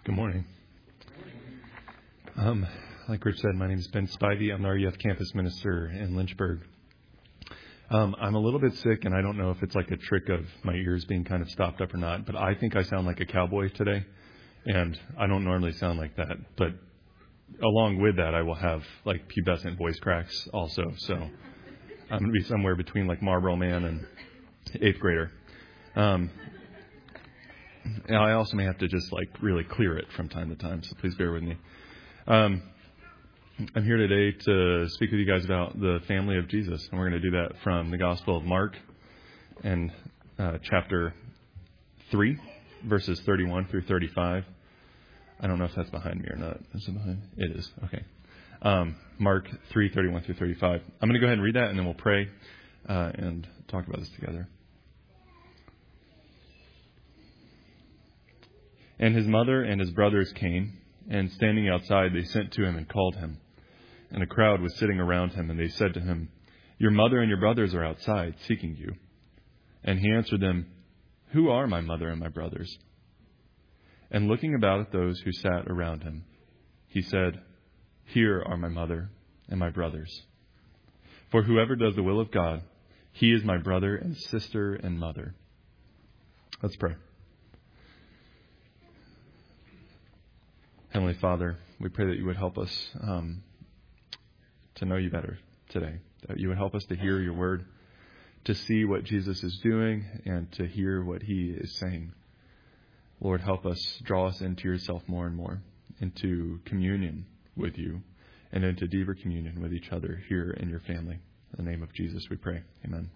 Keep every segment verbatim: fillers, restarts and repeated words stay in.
Good morning. Um, like Rich said, my name is Ben Spivey. I'm the R U F campus minister in Lynchburg. Um, I'm a little bit sick, and I don't know if it's like a trick of my ears being kind of stopped up or not, but I think I sound like a cowboy today, and I don't normally sound like that. But along with that, I will have like pubescent voice cracks also. So I'm going to be somewhere between like Marlboro Man and eighth grader. Um, and I also may have to just like really clear it from time to time, so please bear with me. Um, I'm here today to speak with you guys about the family of Jesus, and we're going to do that from the Gospel of Mark and uh, chapter three, verses thirty-one through thirty-five. I don't know if that's behind me or not. Is it behind? It is. Okay. Um, Mark three, thirty-one through thirty-five. I'm going to go ahead and read that, and then we'll pray uh, and talk about this together. And his mother and his brothers came, and standing outside, they sent to him and called him. And a crowd was sitting around him, and they said to him, "Your mother and your brothers are outside, seeking you." And he answered them, "Who are my mother and my brothers?" And looking about at those who sat around him, he said, "Here are my mother and my brothers. For whoever does the will of God, he is my brother and sister and mother." Let's pray. Heavenly Father, we pray that you would help us um, to know you better today, that you would help us to hear your word, to see what Jesus is doing, and to hear what he is saying. Lord, help us, draw us into yourself more and more, into communion with you, and into deeper communion with each other here in your family. In the name of Jesus, we pray. Amen.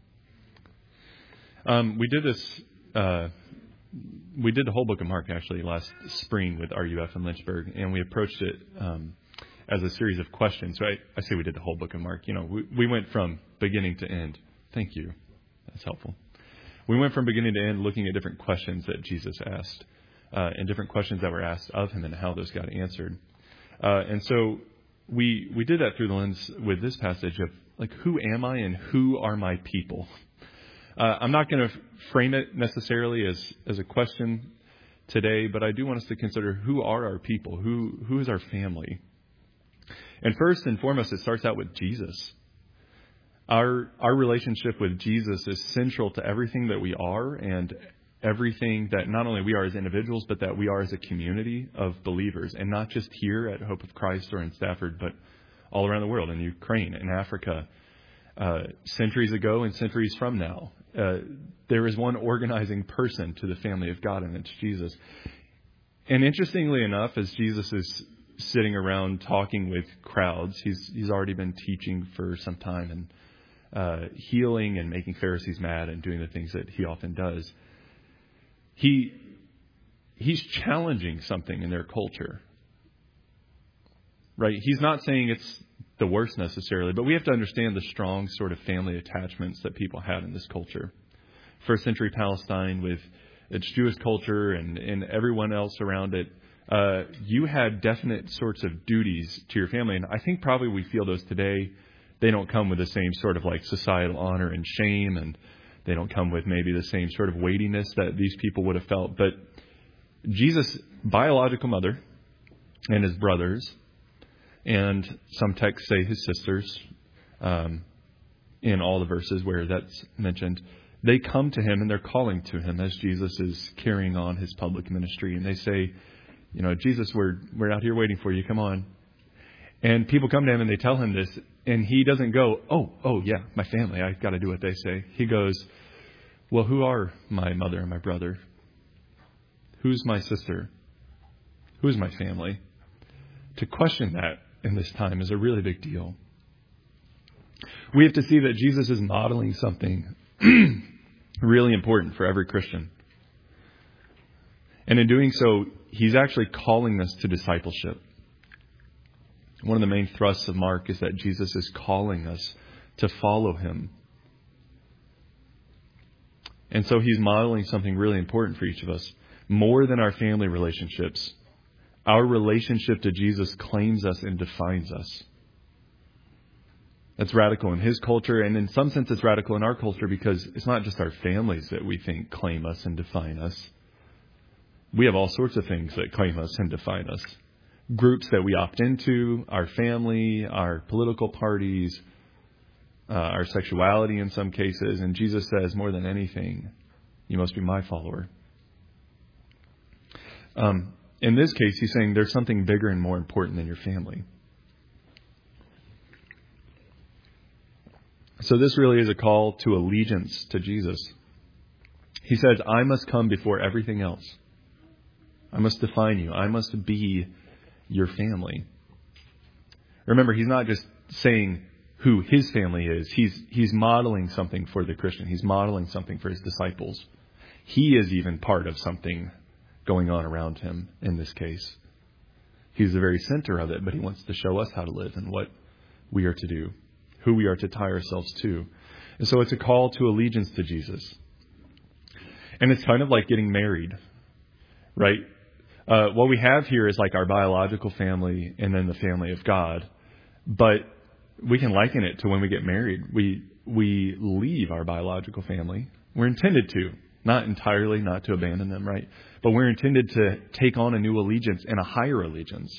Um, we did this... Uh, We did the whole book of Mark, actually, last spring with R U F in Lynchburg, and we approached it um, as a series of questions. So I, I say we did the whole book of Mark. You know, we, we went from beginning to end. Thank you. That's helpful. We went from beginning to end looking at different questions that Jesus asked uh, and different questions that were asked of him and how those got answered. Uh, and so we we did that through the lens with this passage of, like, who am I and who are my people? Uh, I'm not going to frame it necessarily as, as a question today, but I do want us to consider who are our people, who who is our family. And first and foremost, it starts out with Jesus. Our our relationship with Jesus is central to everything that we are and everything that not only we are as individuals, but that we are as a community of believers, and not just here at Hope of Christ or in Stafford, but all around the world, in Ukraine, in Africa, uh, centuries ago and centuries from now. Uh, there is one organizing person to the family of God, and it's Jesus. And interestingly enough, as Jesus is sitting around talking with crowds, he's he's already been teaching for some time and uh, healing and making Pharisees mad and doing the things that he often does. He he's challenging something in their culture, right? He's not saying it's the worst necessarily, but we have to understand the strong sort of family attachments that people had in this culture. First century Palestine, with its Jewish culture and, and everyone else around it, uh, you had definite sorts of duties to your family. And I think probably we feel those today. They don't come with the same sort of like societal honor and shame, and they don't come with maybe the same sort of weightiness that these people would have felt. But Jesus' biological mother and his brothers, and some texts say his sisters, um, in all the verses where that's mentioned, they come to him and they're calling to him as Jesus is carrying on his public ministry. And they say, you know, Jesus, we're we're out here waiting for you. Come on. And people come to him and they tell him this, and he doesn't go, oh, oh yeah, my family, I've got to do what they say. He goes, well, who are my mother and my brother? Who's my sister? Who's my family? To question that in this time is a really big deal. We have to see that Jesus is modeling something really important for every Christian. And in doing so, he's actually calling us to discipleship. One of the main thrusts of Mark is that Jesus is calling us to follow him. And so he's modeling something really important for each of us. More than our family relationships, our relationship to Jesus claims us and defines us. That's radical in his culture, and in some sense it's radical in our culture because it's not just our families that we think claim us and define us. We have all sorts of things that claim us and define us. Groups that we opt into, our family, our political parties, uh, our sexuality in some cases. And Jesus says, more than anything, you must be my follower. Um, in this case, he's saying there's something bigger and more important than your family. So this really is a call to allegiance to Jesus. He says, I must come before everything else. I must define you. I must be your family. Remember, he's not just saying who his family is. He's, he's modeling something for the Christian. He's modeling something for his disciples. He is even part of something going on around him in this case. He's the very center of it, but he wants to show us how to live and what we are to do, who we are to tie ourselves to. And so it's a call to allegiance to Jesus. And it's kind of like getting married, right? Uh, what we have here is like our biological family and then the family of God. But we can liken it to when we get married. We we leave our biological family. We're intended to, not entirely, not to abandon them, right? But we're intended to take on a new allegiance and a higher allegiance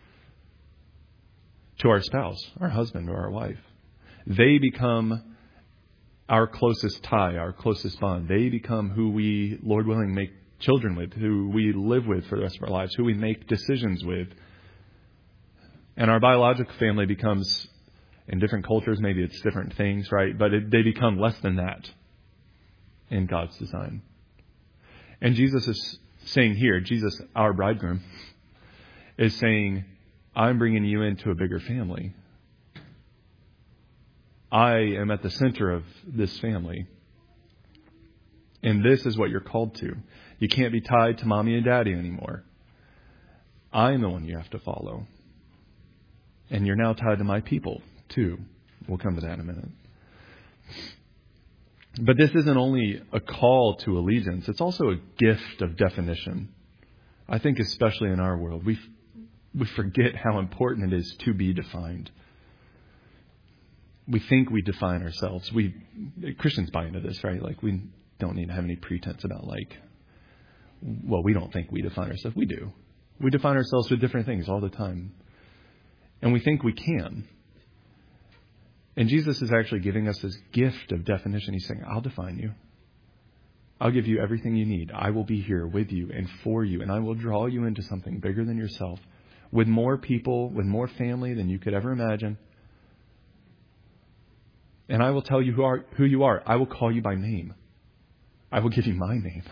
to our spouse, our husband, or our wife. They become our closest tie, our closest bond. They become who we, Lord willing, make children with, who we live with for the rest of our lives, who we make decisions with. And our biological family becomes, in different cultures, maybe it's different things, right? But it, they become less than that in God's design. And Jesus is saying here, Jesus, our bridegroom, is saying, I'm bringing you into a bigger family. I am at the center of this family. And this is what you're called to. You can't be tied to mommy and daddy anymore. I'm the one you have to follow. And you're now tied to my people, too. We'll come to that in a minute. But this isn't only a call to allegiance. It's also a gift of definition. I think especially in our world, we we forget how important it is to be defined. We think we define ourselves. We Christians buy into this, right? Like we don't need to have any pretense about like, well, we don't think we define ourselves. We do. We define ourselves with different things all the time. And we think we can. And Jesus is actually giving us this gift of definition. He's saying, I'll define you. I'll give you everything you need. I will be here with you and for you. And I will draw you into something bigger than yourself, with more people, with more family than you could ever imagine. And I will tell you who, are, who you are. I will call you by name. I will give you my name.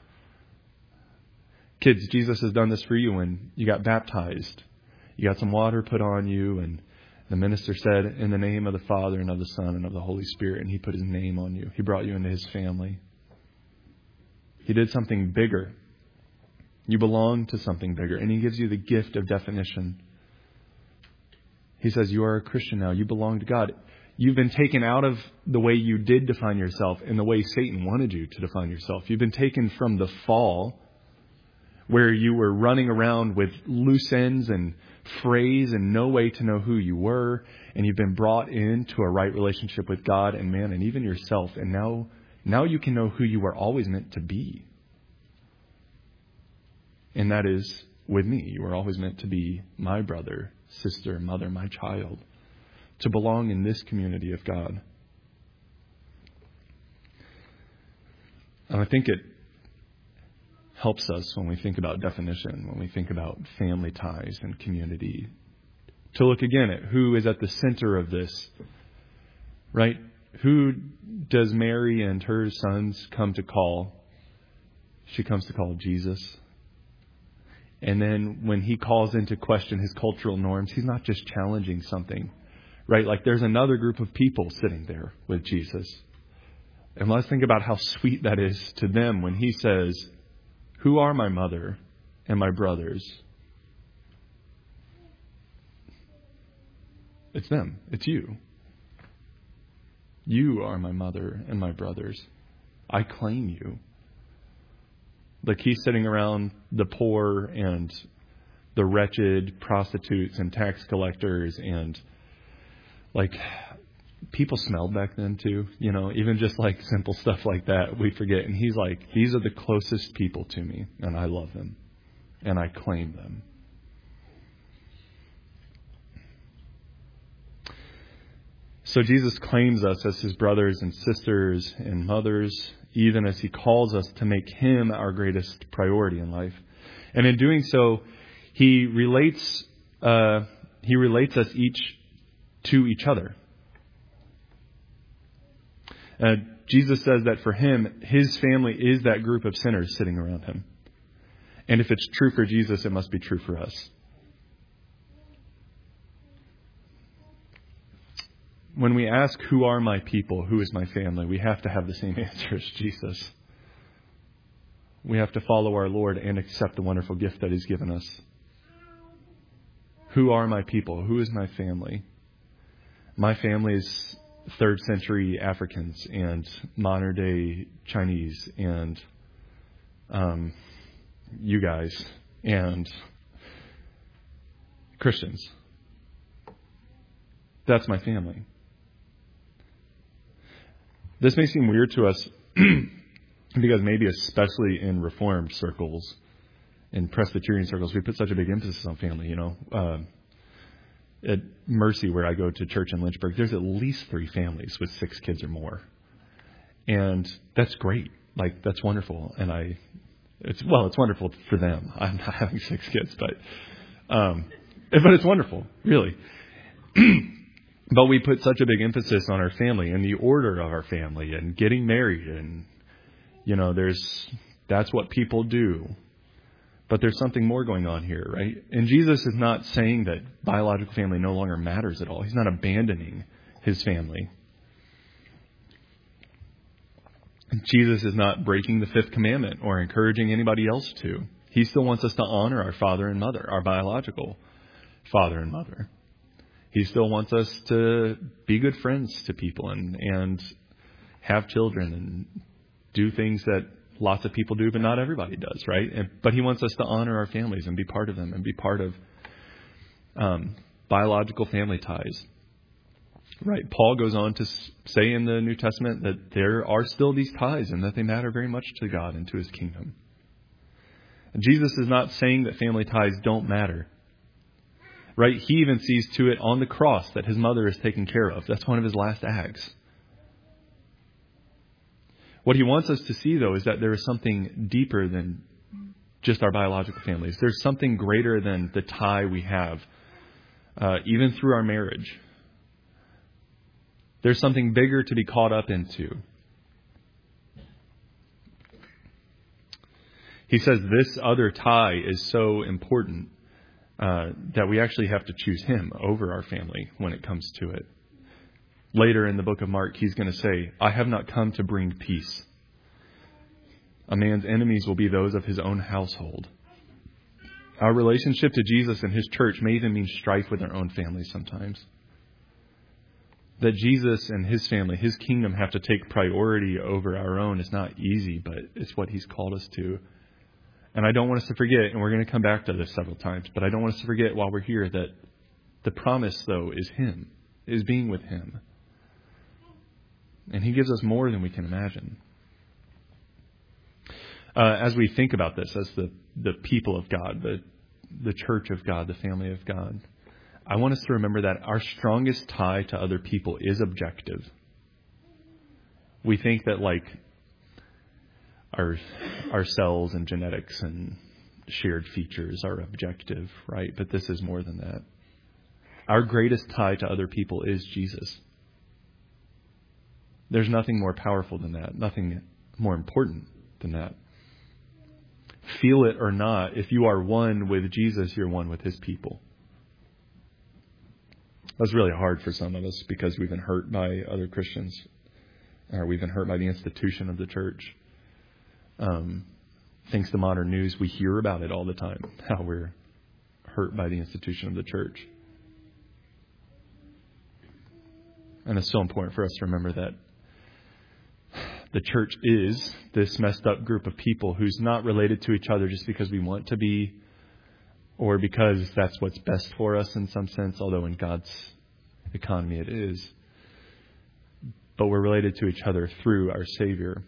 Kids, Jesus has done this for you when you got baptized. You got some water put on you, and the minister said, in the name of the Father and of the Son and of the Holy Spirit, and he put his name on you. He brought you into his family. He did something bigger. You belong to something bigger, and he gives you the gift of definition. He says, you are a Christian now. You belong to God. You've been taken out of the way you did define yourself and the way Satan wanted you to define yourself. You've been taken from the fall, where you were running around with loose ends and phrase and no way to know who you were. And you've been brought into a right relationship with God and man and even yourself. And now, now you can know who you were always meant to be. And that is with me. You were always meant to be my brother, sister, mother, my child, to belong in this community of God. And I think it helps us when we think about definition, when we think about family ties and community, to look again at who is at the center of this, right? Who does Mary and her sons come to call? She comes to call Jesus. And then when he calls into question his cultural norms, he's not just challenging something, right? Like there's another group of people sitting there with Jesus. And let's think about how sweet that is to them when he says, who are my mother and my brothers? It's them. It's you. You are my mother and my brothers. I claim you. Like he's sitting around the poor and the wretched, prostitutes and tax collectors and like people smelled back then too, you know, even just like simple stuff like that, we forget. And he's like, these are the closest people to me, and I love them, and I claim them. So Jesus claims us as his brothers and sisters and mothers, even as he calls us to make him our greatest priority in life. And in doing so, he relates uh, he relates us each to each other. Uh, Jesus says that for him, his family is that group of sinners sitting around him. And if it's true for Jesus, it must be true for us. When we ask, who are my people, who is my family, we have to have the same answer as Jesus. We have to follow our Lord and accept the wonderful gift that he's given us. Who are my people? Who is my family? My family is third century Africans and modern day Chinese and um, you guys and Christians. That's my family. This may seem weird to us because maybe especially in Reformed circles, in Presbyterian circles, we put such a big emphasis on family, you know. Uh, at Mercy, where I go to church in Lynchburg, there's at least three families with six kids or more. And that's great. Like, that's wonderful. And I, it's, well, it's wonderful for them. I'm not having six kids, but, um, but it's wonderful, really. But we put such a big emphasis on our family and the order of our family and getting married. And, you know, there's, that's what people do. But there's something more going on here, right? And Jesus is not saying that biological family no longer matters at all. He's not abandoning his family. Jesus is not breaking the fifth commandment or encouraging anybody else to. He still wants us to honor our father and mother, our biological father and mother. He still wants us to be good friends to people and, and have children and do things that lots of people do, but not everybody does, right? And, but he wants us to honor our families and be part of them and be part of um, biological family ties, right? Paul goes on to say in the New Testament that there are still these ties and that they matter very much to God and to his kingdom. And Jesus is not saying that family ties don't matter. Right? He even sees to it on the cross that his mother is taken care of. That's one of his last acts. What he wants us to see, though, is that there is something deeper than just our biological families. There's something greater than the tie we have, uh, even through our marriage. There's something bigger to be caught up into. He says this other tie is so important Uh, that we actually have to choose him over our family when it comes to it. Later in the book of Mark, he's going to say, I have not come to bring peace. A man's enemies will be those of his own household. Our relationship to Jesus and his church may even mean strife with our own families sometimes. That Jesus and his family, his kingdom, have to take priority over our own is not easy, but it's what he's called us to. And I don't want us to forget, and we're going to come back to this several times, but I don't want us to forget while we're here that the promise, though, is him, is being with him. And he gives us more than we can imagine. Uh, as we think about this, as the, the people of God, the, the church of God, the family of God, I want us to remember that our strongest tie to other people is objective. We think that, like, Our our cells and genetics and shared features are objective, right? But this is more than that. Our greatest tie to other people is Jesus. There's nothing more powerful than that, nothing more important than that. Feel it or not, if you are one with Jesus, you're one with his people. That's really hard for some of us because we've been hurt by other Christians, or we've been hurt by the institution of the church. Um, thanks to modern news, we hear about it all the time, how we're hurt by the institution of the church. And it's so important for us to remember that the church is this messed up group of people who's not related to each other just because we want to be, or because that's what's best for us in some sense, although in God's economy it is. but we're related to each other through our Savior.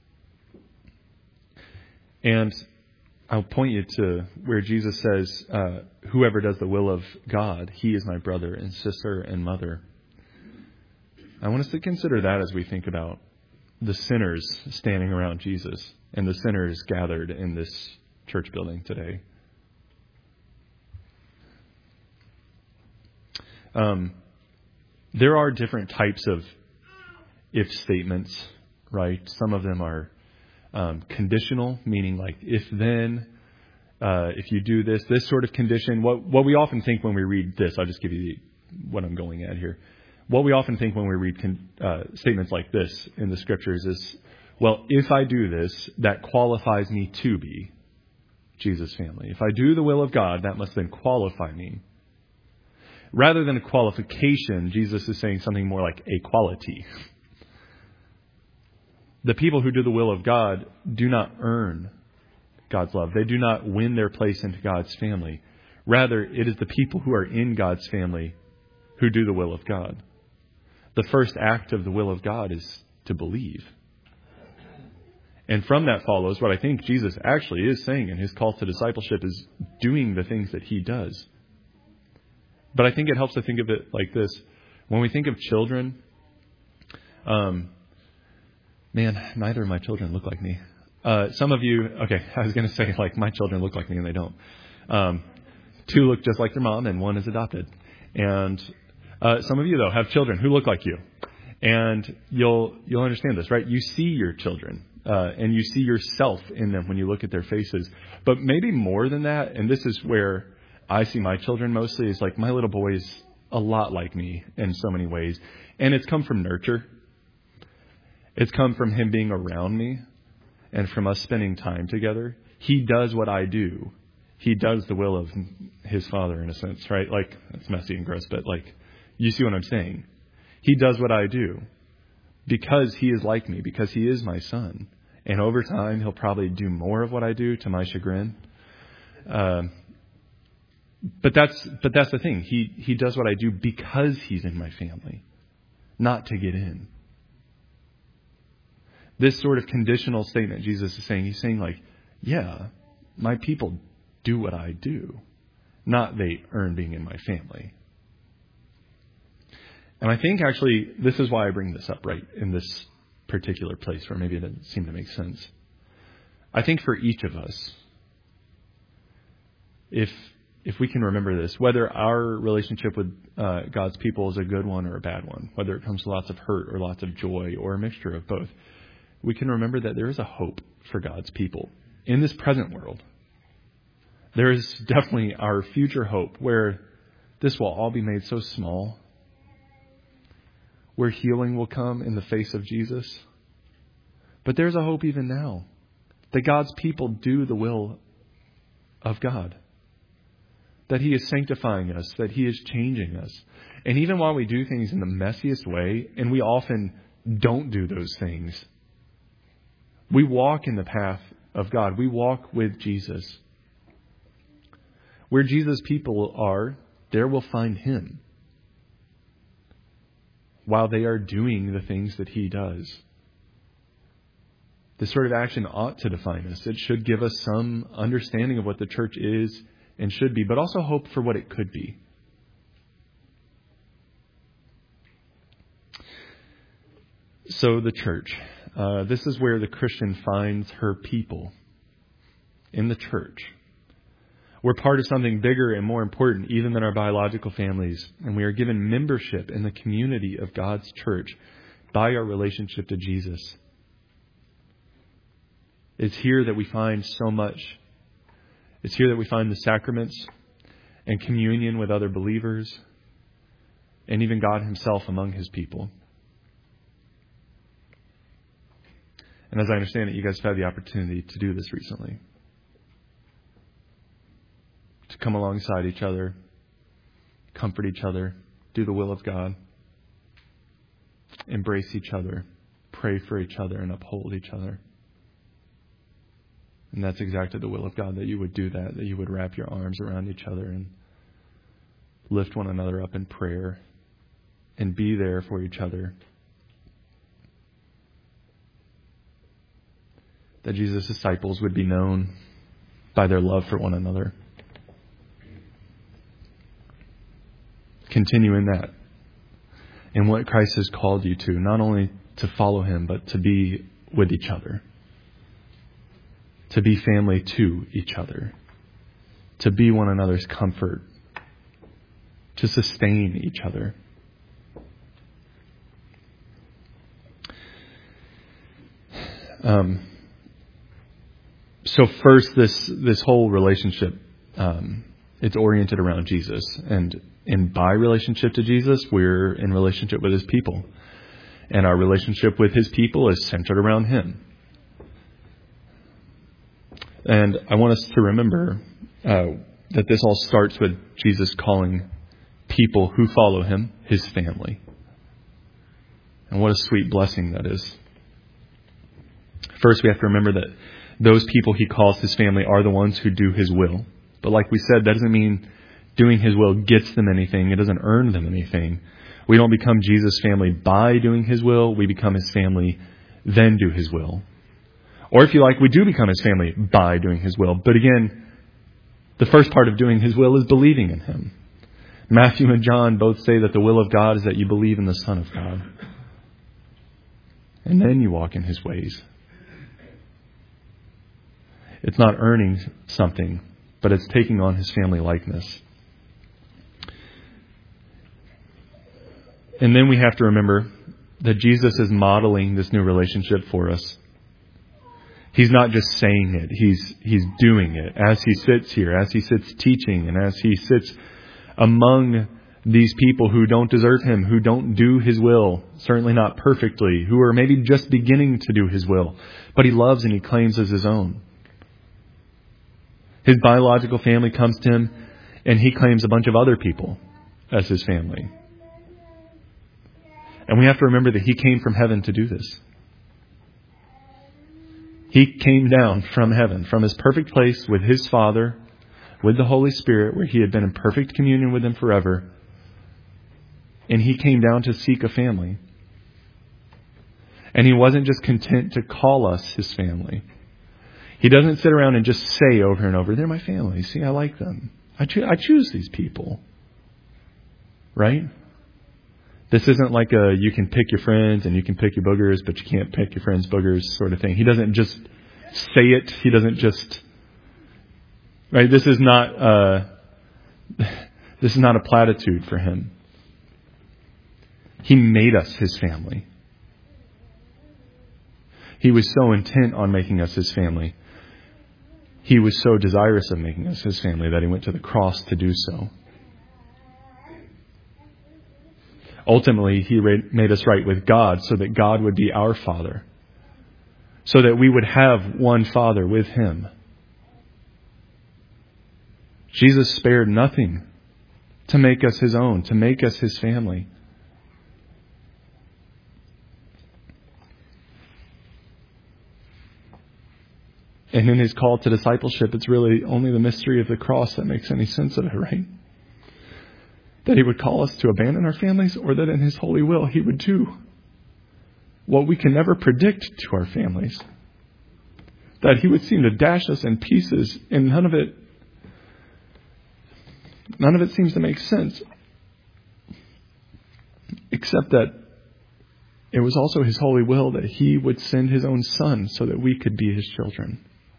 And I'll point you to where Jesus says, uh, whoever does the will of God, he is my brother and sister and mother. I want us to consider that as we think about the sinners standing around Jesus and the sinners gathered in this church building today. Um, there are different types of if statements, right? Some of them are um, conditional, meaning like if then, uh, if you do this, this sort of condition. What what we often think when we read this, I'll just give you the, what I'm going at here. What we often think when we read con, uh, statements like this in the scriptures is, well, if I do this, that qualifies me to be Jesus' family. If I do the will of God, that must then qualify me. Rather than a qualification, Jesus is saying something more like a quality. The people who do the will of God do not earn God's love. They do not win their place into God's family. Rather, it is the people who are in God's family who do the will of God. The first act of the will of God is to believe. And from that follows what I think Jesus actually is saying in his call to discipleship is doing the things that he does. But I think it helps to think of it like this. When we think of children, um, man, neither of my children look like me. Uh, some of you, okay, I was going to say like my children look like me and they don't. Um, two look just like their mom and one is adopted. And uh, some of you, though, have children who look like you. And you'll you'll understand this, right? You see your children uh, and you see yourself in them when you look at their faces. But maybe more than that, and this is where I see my children mostly, is like my little boy is a lot like me in so many ways. And it's come from nurture. It's come from him being around me and from us spending time together. He does what I do. He does the will of his Father in a sense, right? Like, it's messy and gross, but like, you see what I'm saying? He does what I do because he is like me, because he is my son. And over time, he'll probably do more of what I do to my chagrin. Um, but that's but that's the thing. He he does what I do because he's in my family, not to get in. This sort of conditional statement Jesus is saying, he's saying like, yeah, my people do what I do, not they earn being in my family. And I think actually this is why I bring this up right in this particular place where maybe it doesn't seem to make sense. I think for each of us, if if we can remember this, whether our relationship with uh, God's people is a good one or a bad one, whether it comes to lots of hurt or lots of joy or a mixture of both, we can remember that there is a hope for God's people in this present world. There is definitely our future hope where this will all be made so small, where healing will come in the face of Jesus. But there's a hope even now that God's people do the will of God, that he is sanctifying us, that he is changing us. And even while we do things in the messiest way, and we often don't do those things, we walk in the path of God. We walk with Jesus. Where Jesus' people are, there we'll find him, while they are doing the things that he does. This sort of action ought to define us. It should give us some understanding of what the church is and should be, but also hope for what it could be. So the church. Uh, this is where the Christian finds her people, in the church. We're part of something bigger and more important even than our biological families, and we are given membership in the community of God's church by our relationship to Jesus. It's here that we find so much. It's here that we find the sacraments and communion with other believers and even God himself among his people. And as I understand it, you guys have had the opportunity to do this recently. To come alongside each other, comfort each other, do the will of God, embrace each other, pray for each other, and uphold each other. And that's exactly the will of God, that you would do that, that you would wrap your arms around each other and lift one another up in prayer and be there for each other that Jesus' disciples would be known by their love for one another. Continue in that, in what Christ has called you to, not only to follow him, but to be with each other, to be family to each other, to be one another's comfort, to sustain each other. Um, so first, this this whole relationship, um, it's oriented around Jesus. And and by relationship to Jesus, we're in relationship with his people. And our relationship with his people is centered around him. And I want us to remember uh, that this all starts with Jesus calling people who follow him his family. And what a sweet blessing that is. First, we have to remember that those people he calls his family are the ones who do his will. But like we said, that doesn't mean doing his will gets them anything. It doesn't earn them anything. We don't become Jesus' family by doing his will. We become his family, then do his will. Or if you like, we do become his family by doing his will. But again, the first part of doing his will is believing in him. Matthew and John both say that the will of God is that you believe in the Son of God. And then you walk in his ways. It's not earning something, but it's taking on his family likeness. And then we have to remember that Jesus is modeling this new relationship for us. He's not just saying it. He's he's doing it as he sits here, as he sits teaching, and as he sits among these people who don't deserve him, who don't do his will, certainly not perfectly, who are maybe just beginning to do his will, but he loves and he claims as his own. His biological family comes to him, and he claims a bunch of other people as his family. And we have to remember that he came from heaven to do this. He came down from heaven, from his perfect place with his Father, with the Holy Spirit, where he had been in perfect communion with him forever. And he came down to seek a family. And he wasn't just content to call us his family. He doesn't sit around and just say over and over, they're my family. See, I like them. I, cho- I choose these people. Right? This isn't like a you can pick your friends and you can pick your boogers, but you can't pick your friends' boogers sort of thing. He doesn't just say it. He doesn't just... Right? This is not uh, this is not a platitude for him. He made us his family. He was so intent on making us his family. He was so desirous of making us his family that he went to the cross to do so. Ultimately, he made us right with God so that God would be our Father. So that we would have one Father with him. Jesus spared nothing to make us his own, to make us his family. And in his call to discipleship, it's really only the mystery of the cross that makes any sense of it, right? That he would call us to abandon our families, or that in his holy will he would do what we can never predict to our families. That he would seem to dash us in pieces, and none of it none of it seems to make sense. Except that it was also his holy will that he would send his own Son so that we could be his children.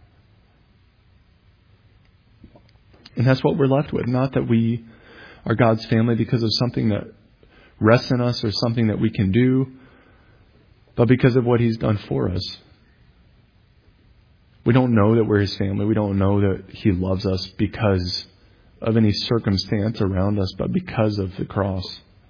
And that's what we're left with. Not that we are God's family because of something that rests in us or something that we can do, but because of what he's done for us. We don't know that we're his family. We don't know that he loves us because of any circumstance around us, but because of the cross.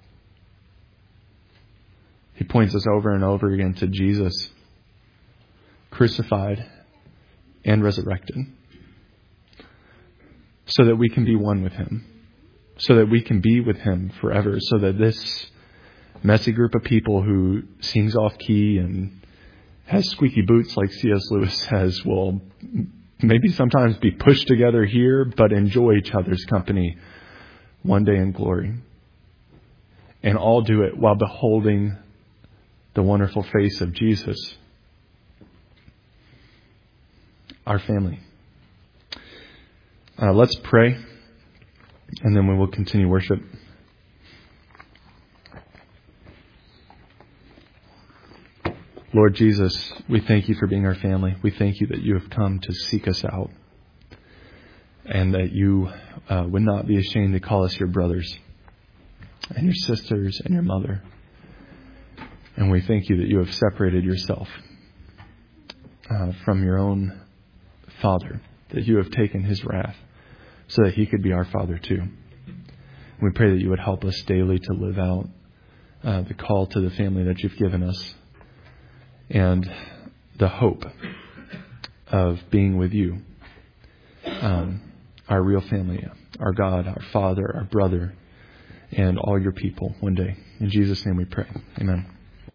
He points us over and over again to Jesus, crucified and resurrected, so that we can be one with him, so that we can be with him forever, so that this messy group of people who sings off key and has squeaky boots like C S Lewis says will maybe sometimes be pushed together here, but enjoy each other's company one day in glory. And all do it while beholding the wonderful face of Jesus. our family. Uh, let's pray, and then we will continue worship. Lord Jesus, we thank you for being our family. We thank you that you have come to seek us out, and that you uh, would not be ashamed to call us your brothers and your sisters and your mother. And we thank you that you have separated yourself uh, from your own Father, that you have taken his wrath so that he could be our Father too. We pray that you would help us daily to live out uh, the call to the family that you've given us, and the hope of being with you, um, our real family, our God, our Father, our brother, and all your people one day. In Jesus' name we pray. Amen.